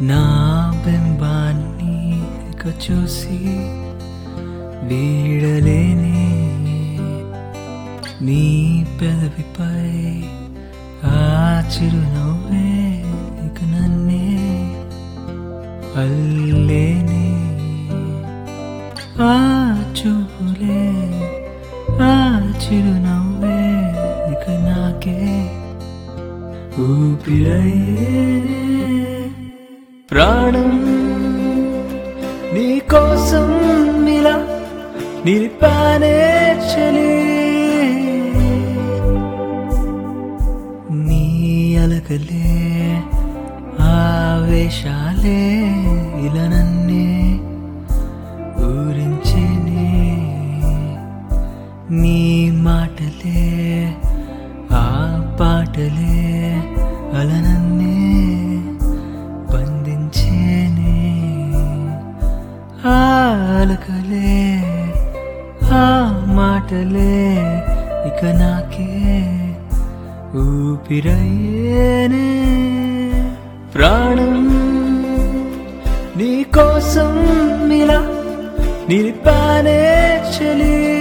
నా బింబాన్ని ఇక చూసి వీడలేని నీ పెదవిపై ఆ చిరునవ్వే ఇక నన్నే అల్లేని ఆ చూపులే ఆ చిరునవ్వే ఇక నాకే ఊపిరయ్యే ప్రాణం నీ కోసం ఇలా నిలిపానే చలి నీ అలకలే ఆవేశాలే ఇలా నన్నే ఊరించేనే నీ మాటలే ఆ పాటలే అలా నన్నే బంధించేనే ఆ అలకలే ఆ మాటలే ఇక నాకే ఊపిరయ్యేనే ప్రాణం నీ కోసం ఇలా నిలిపానే చలి